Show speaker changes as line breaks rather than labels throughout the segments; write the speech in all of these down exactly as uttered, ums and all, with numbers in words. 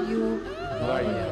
Radio Vargen.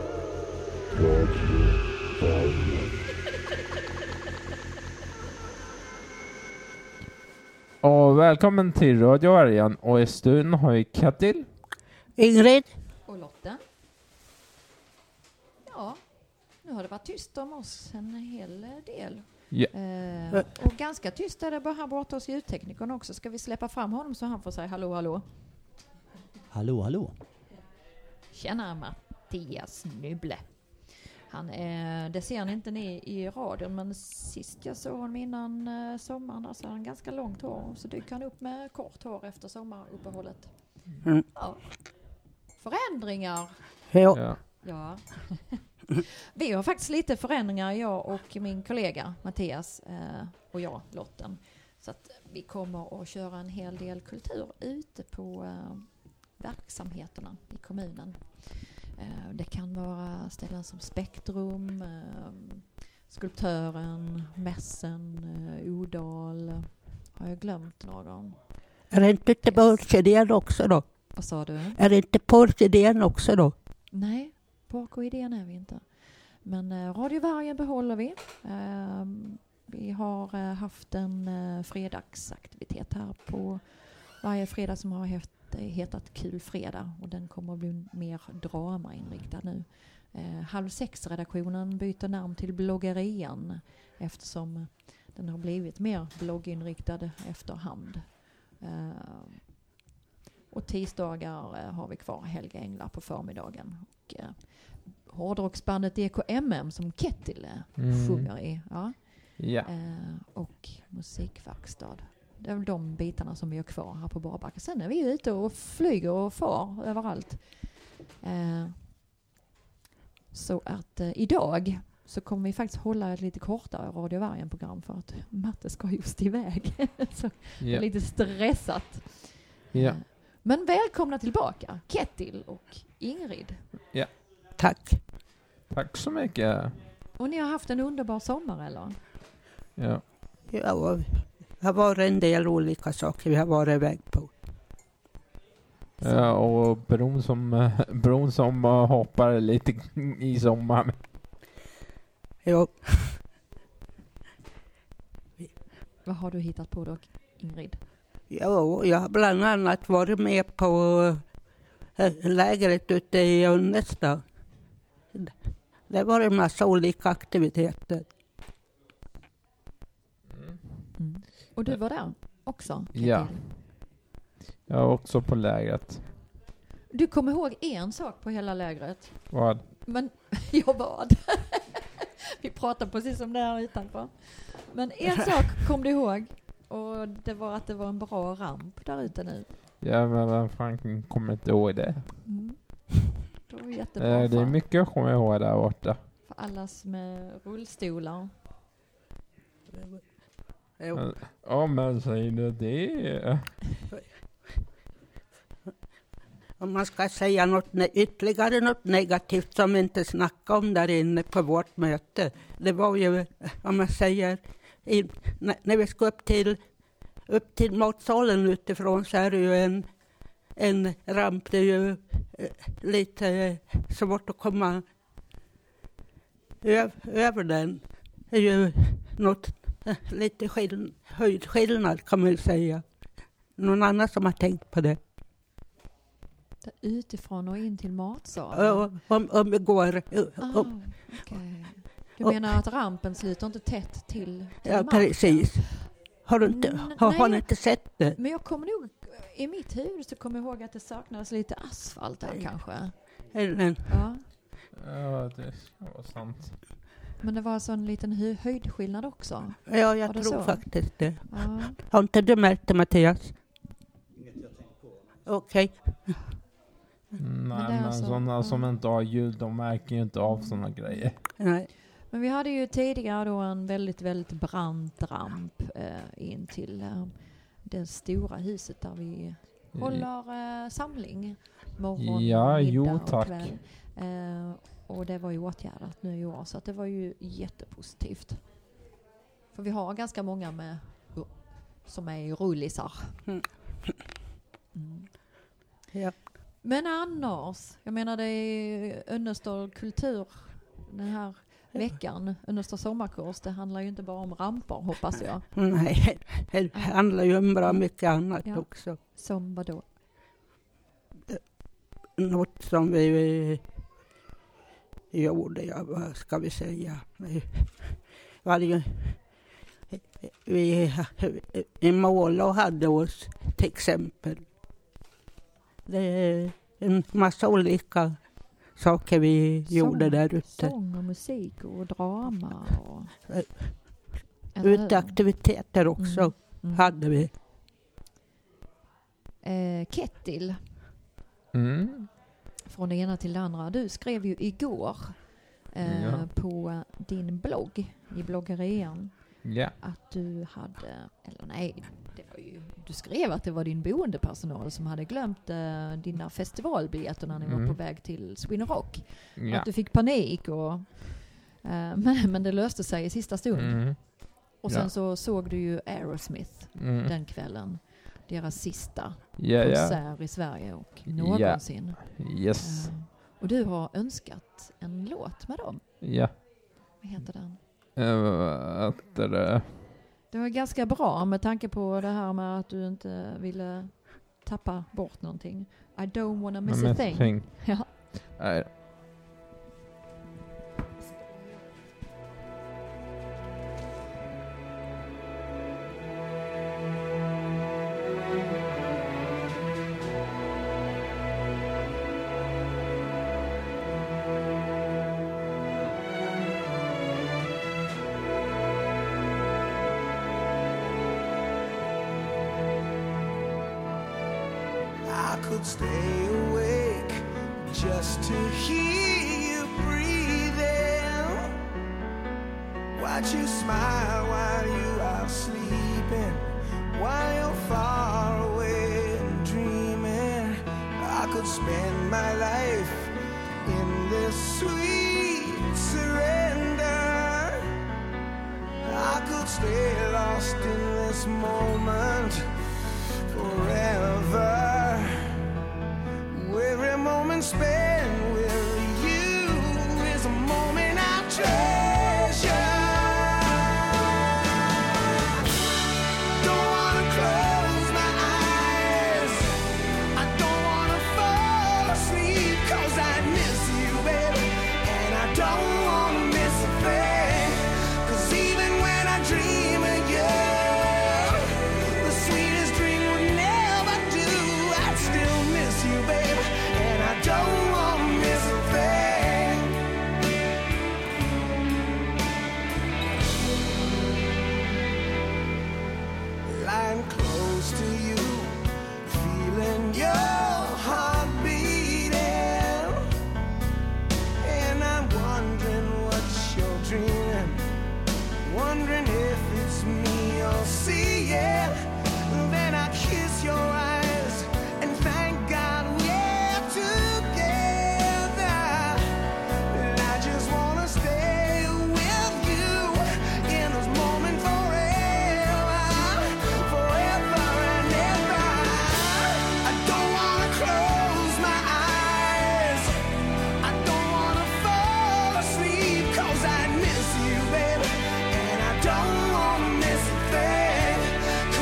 Och välkommen till Radio Vargen. Och i studion har vi Kattil,
Ingrid
Och Lotte. Ja, nu har det varit tyst om oss en hel del.
Ja.
Eh, och ganska tyst är det bara här borta hos ljudteknikern också. Ska vi släppa fram honom så han får säga hallå, hallå.
Hallå, hallå.
Tjena, Mattias Nybble. Han är, det ser ni inte ni i radion, men sist jag såg honom innan eh, sommaren, alltså han ganska långt hår, så dyker han upp med kort hår efter sommaruppehållet.
Mm.
Ja. Förändringar.
Ja.
Ja.
Ja. Vi har faktiskt lite förändringar, jag och min kollega Mattias eh, och jag, Lotten. Så att vi kommer att köra en hel del kultur ute på eh, verksamheterna i kommunen. Eh, det kan vara ställen som Spektrum, eh, Skulptören, Mässen, eh, Odal. Har jag glömt någon?
Är det inte till porrsidén också då?
Vad sa du?
Är det inte porrsidén också då?
Nej, porrsidén är vi inte. Men eh, Radio Vargen behåller vi. Eh, vi har eh, haft en eh, fredagsaktivitet här på varje fredag som har het, hetat Kul fredag. Och den kommer att bli mer dramainriktad nu. Eh, halv sex-redaktionen byter namn till Bloggerian eftersom den har blivit mer blogginriktad efterhand. Eh, och tisdagar eh, har vi kvar Helga Änglar på förmiddagen. Och, eh, hårdrocksbandet E K M M som Kettil
Mm.
sjunger i. Ja.
Ja.
Eh, och musikverkstad. Det är väl de bitarna som vi har kvar här på Barbacka. Sen är vi ute och flyger och far överallt. Eh, så att eh, idag så kommer vi faktiskt hålla ett lite kortare Radio Vargen-program för att Matte ska just iväg. Så det är
Ja.
lite stressat.
Ja.
Eh, men välkomna tillbaka, Kettil och Ingrid.
Tack.
Tack så mycket.
Och ni har haft en underbar sommar, eller?
Ja.
Ja, det har varit en del olika saker vi har varit iväg på.
Ja, och bron som, eh, bron som uh, hoppar lite i sommar.
Ja,
Vad har du hittat på då, Ingrid?
ja, jag har bland annat varit med på äh, lägret ute i Unnestad. Det var en massa olika aktiviteter.
Mm. Och du var där också, Kettil?
Ja. Jag är också på lägret.
Du kommer ihåg en sak på hela lägret.
Vad?
Men jag bad. Vi pratade precis om det här utanför. Men en sak kom du ihåg. Och det var att det var en bra ramp där ute nu.
Ja, men vem fan kommer inte ihåg det?
Mm. Det var jättebra
Eh, det är
för,
mycket jag kommer ihåg där borta.
för allas med rullstolar.
Ja.
Ja, men säger du det?
Om man ska säga något ne- ytterligare något negativt som vi inte snackade om där inne på vårt möte. Det var ju, om man säger, i, när, när vi ska upp till, upp till matsalen utifrån så är det ju en, en ramp. Det är ju eh, lite eh, svårt att komma ö- över den. Det är ju något eh, lite skill- höjdskillnad kan man ju säga. Någon annan som har tänkt på det?
Där utifrån och in till matsalen.
Ja, om, om vi går...
Ah,
Om,
okej. Du
och-
menar att rampen slutar inte tätt till, till
ja,
marken?
precis. Har du inte,
Mm,
har, har ni
nej.
inte sett det?
Men jag kommer nog, i mitt huvud så kommer jag ihåg att det saknades lite asfalt där kanske.
Eller,
Ja.
Ja, det ska vara sant.
Men det var alltså en liten hö- höjdskillnad också.
ja, jag
Var det
tror
så?
faktiskt det.
Ja.
Har inte du märkt det, Mattias? Okej.
Nej,
det är
men
alltså-
sådana
ja.
som inte har ljud, de märker ju inte av sådana grejer.
Nej.
Men vi hade ju tidigare då en väldigt, väldigt brant ramp eh, in till eh, det stora huset där vi håller eh, samling. Morgon,
Ja,
middag
jo,
och
tack.
kväll. Eh, och det var ju åtgärdat nu i år, så att det var ju jättepositivt. För vi har ganska många med som är i rullisar.
Mm.
Mm.
Ja.
Men annars, jag menar det är Önnestad kultur den här veckan, Önnestad sommarkurs, det handlar ju inte bara om rampor hoppas jag.
Nej, det handlar ju om bra mycket annat
Ja.
också.
Som vadå?
Något som vi gjorde, ja, vad ska vi säga? Vi, varje, vi i mål och hade oss till exempel. Det är en massa olika saker vi
Sång,
gjorde där ute.
Sång och musik och drama. Och,
Uteaktiviteter också
Mm. Mm.
hade vi.
Eh, Kettil,
Mm.
från det ena till det andra. Du skrev ju igår eh,
Ja.
på din blogg i bloggerian
Ja.
att du hade, eller nej, det var ju, du skrev att det var din boendepersonal som hade glömt eh, dina festivalbiljetter när ni
Mm.
var på väg till Sweden Rock.
Ja.
Att du fick panik och eh, men, men det löste sig i sista stund.
Mm.
Och sen
Ja.
så såg du ju Aerosmith
Mm.
den kvällen. Deras sista
Ja, ja.
konsert i Sverige och någonsin.
Yes.
Eh, och du har önskat en låt med dem.
Ja.
Vad heter den?
Uh, att det...
Det var ganska bra med tanke på det här med att du inte ville tappa bort någonting. I don't wanna miss a thing. Ja.
Nej.
I could stay awake just to hear you breathing. Watch you smile while you are sleeping, while you're far away and dreaming. I could spend my life in this sweet surrender. I could stay lost in this moment forever. Every moment spent with you is a moment I treasure. Don't wanna close my eyes, I don't wanna fall asleep, 'cause I miss you, baby, and I don't wanna miss a thing. 'Cause even when I dream of you, the sweetest dream would never do. I'd still miss you, baby, and I don't want to miss a thing. Lying close to you, feeling your heart beating, and I'm wondering what you're dreaming, wondering if it's me you're seeing. Then I kiss your eyes and thank God we're together. And I just wanna stay with you in this moment forever, forever and ever. I don't wanna close my eyes, I don't wanna fall asleep, 'cause I miss you, baby, and I don't wanna miss a thing.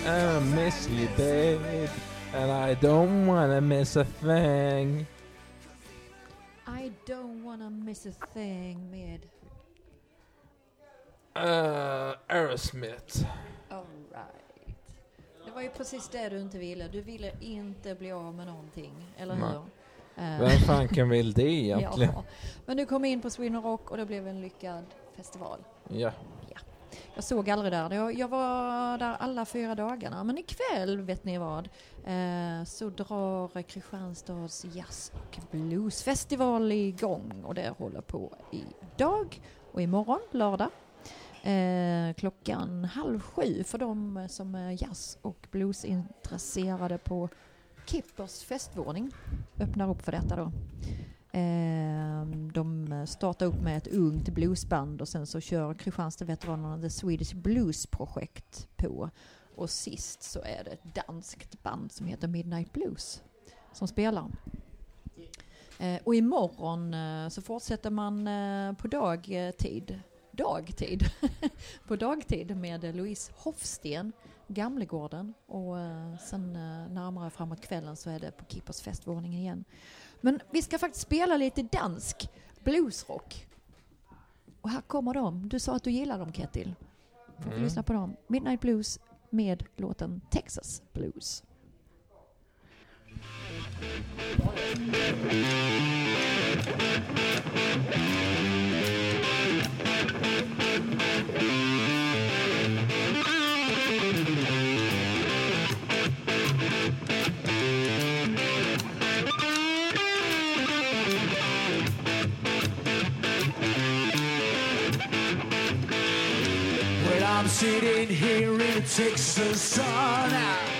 I miss you, babe. And I don't wanna miss a thing.
I don't wanna miss a thing med...
Uh, Aerosmith.
All right. Det var ju precis det du inte ville. Du ville inte bli av med någonting, eller
Nej.
hur? Uh,
Vem fanken vill det egentligen?
ja. Men du kom in på Sweden Rock och det blev en lyckad festival.
Ja.
Jag såg aldrig där. Jag, jag var där alla fyra dagarna. Men ikväll, vet ni vad, eh, så drar Kristianstads jazz- och bluesfestival igång. Och det håller på idag och imorgon, lördag. Eh, klockan halv sju för de som är jazz- och bluesintresserade på Kippers festvåning. Öppnar upp för detta då. De startar upp med ett ungt bluesband och sen så kör Kristianstad-veteranerna The Swedish Blues-projekt på. Och sist så är det ett danskt band som heter Midnight Blues som spelar. Och imorgon så fortsätter man på dagtid, dagtid, på dagtid med Louise Hofsten, Gamlegården, och sen närmare framåt kvällen så är det på Kippers festvåning igen. Men vi ska faktiskt spela lite dansk bluesrock. Och här kommer de. Du sa att du gillar dem, Ketil. Får vi
Mm.
lyssna på dem. Midnight Blues med låten Texas Blues.
I'm sitting here in Texas sun.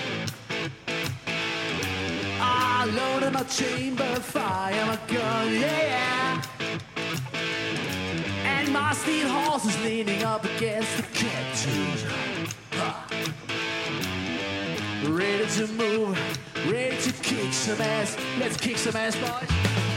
I loaded my chamber, fire my gun, yeah. And my steel horse is leaning up against the cactus. Huh. Ready to move, ready to kick some ass. Let's kick some ass, boys.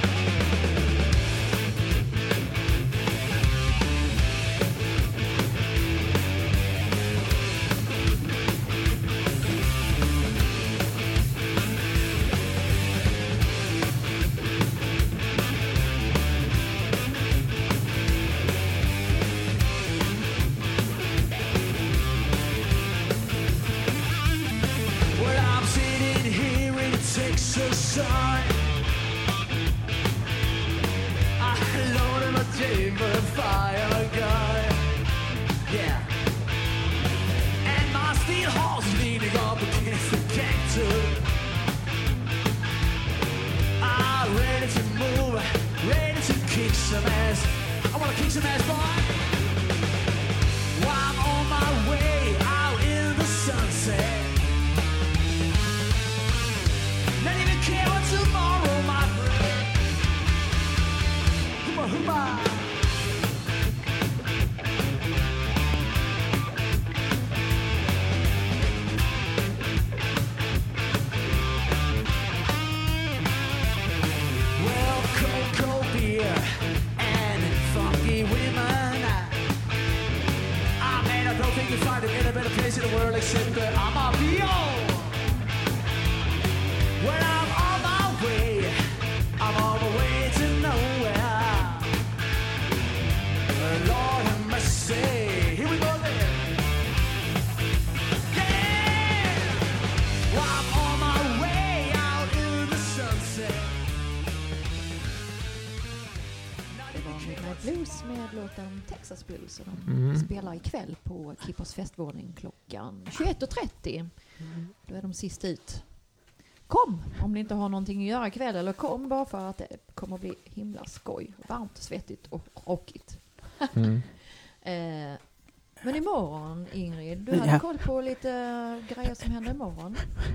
Blues med låten Texas Blues, och de
Mm.
spelar ikväll på Kippers festvåning klockan tjugoett och trettio. Då är de sist ut. Kom om ni inte har någonting att göra ikväll, eller kom bara för att det kommer att bli himla skoj, varmt, svettigt och rockigt.
Mm.
eh, men imorgon, Ingrid, du hade
Ja.
koll på lite grejer som händer imorgon.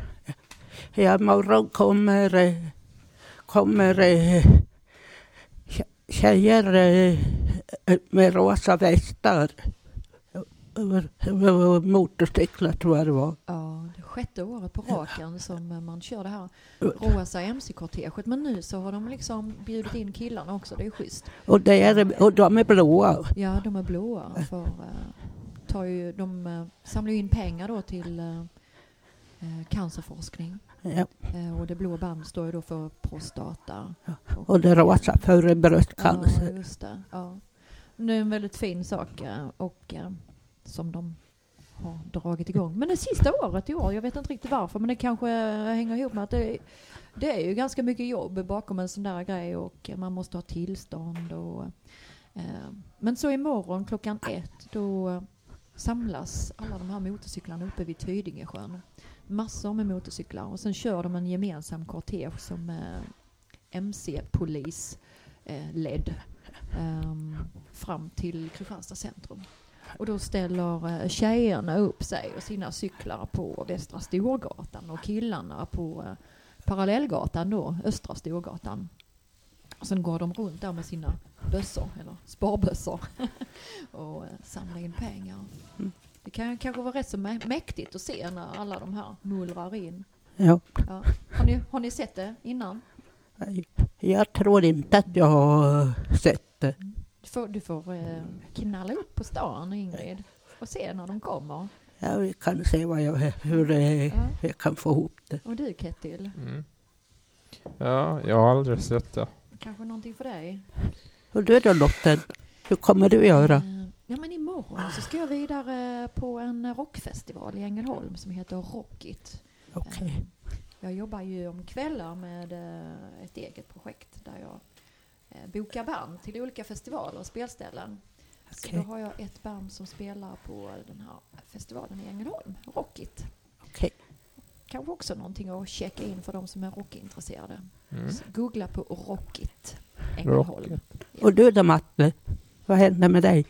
Ja, imorgon kommer, eh, kommer eh, tje- tjejer eh, med rosa västar. Över, över motorcyklar tror jag det var.
Ja, det är sjätte året på raken som man kör det här rosa M C-korteget. Men nu så har de liksom bjudit in killarna också, det är schysst.
Och, det är, och de är blåa.
Ja, de är blåa. För, uh, tar ju, de uh, samlar ju in pengar då till uh, eh, cancerforskning.
Ja.
Eh, och det blå band står ju då för prostata.
Ja. Och det rosa för bröstcancer.
Ja, just det. Ja. Det är en väldigt fin sak eh, och eh, som de har dragit igång. Men det sista året i år, jag vet inte riktigt varför, men det kanske hänger ihop med att det, det är ju ganska mycket jobb bakom en sån där grej och man måste ha tillstånd. Och, eh, men så imorgon klockan ett då samlas alla de här motorcyklarna uppe vid Tydingesjön. Massor med motorcyklar och sen kör de en gemensam kortege som eh, M C-polis eh, ledd eh, fram till Kristianstad centrum. Och då ställer eh, tjejerna upp sig och sina cyklar på Västra Storgatan och killarna på eh, Parallellgatan då, Östra Storgatan. Och sen går de runt där med sina bössor, eller sparbössor och eh, samlar in pengar.
Mm.
Det kan kanske vara rätt så mä- mäktigt att se när alla de här mullrar in.
Ja.
Ja. Har, ni, har ni sett det innan?
Jag tror inte att jag har sett det.
Du får, du får eh, knalla upp på stan, Ingrid, och se när de kommer.
Ja, vi kan se vad jag, hur det,
Ja.
jag kan få ihop det.
Och du, Kettil,
Mm. Ja, jag har aldrig sett det.
kanske någonting för dig?
Och du då, Lotten? Hur kommer du göra?
Eh, ja, men imorgon så ska jag vidare på en rockfestival i Ängelholm som heter Rockit.
Okej.
Eh, Jag jobbar ju om kvällar med eh, ett eget projekt där jag eh, bokar band till olika festivaler och spelställen. Så
Okej.
då har jag ett band som spelar på den här festivalen i Ängelholm, Rockit.
Okej.
Kanske också någonting att checka in för de som är rockintresserade.
Mm.
Så googla på Rockit Ängelholm.
Rockit.
Och du då, Matte? Vad händer med dig?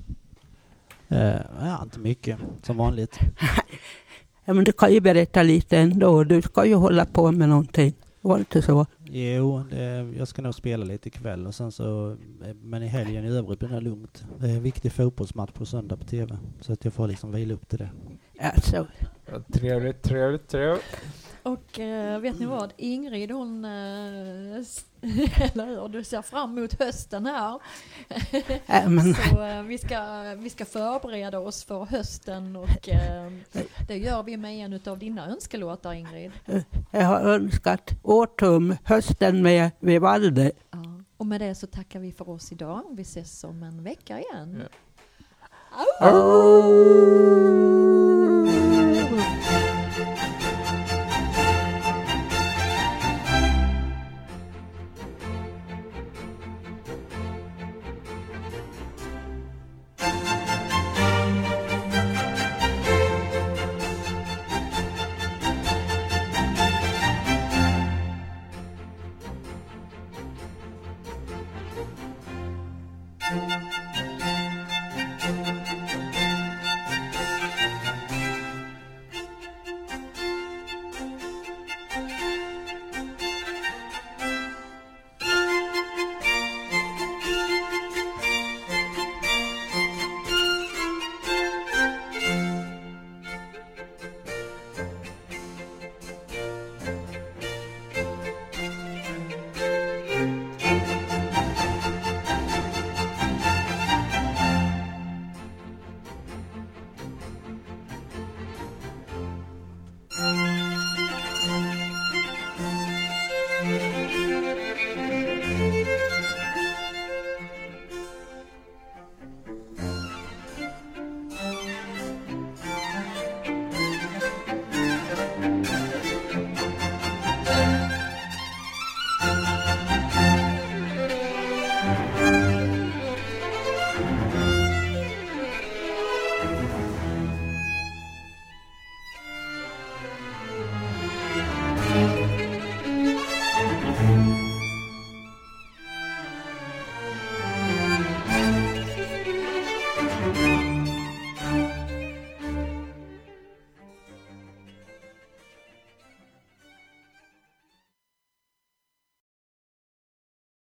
Eh, ja, inte mycket, som vanligt.
Ja, men du kan ju berätta lite ändå. Du ska ju hålla på med någonting. Var det inte så?
Jo, det, jag ska nog spela lite ikväll och sen så, men i helgen i övrigt blir det lugnt. Det är en viktig fotbollsmatch på söndag på tv, så att jag får liksom vila upp till det.
Alltså,
Ja, trevligt, trevligt, trevligt.
Och eh, vet ni vad? Ingrid hon, eh, s- eller hur? Du ser fram emot hösten här.
äh, men,
Så eh, vi, ska, vi ska förbereda oss för hösten och eh, det gör vi med en av dina önskelåtar, Ingrid.
jag har önskat Åtum, hösten med Vivaldi.
Ja. Och med det så tackar vi för oss idag. Vi ses om en vecka igen.
Ja.
Oh.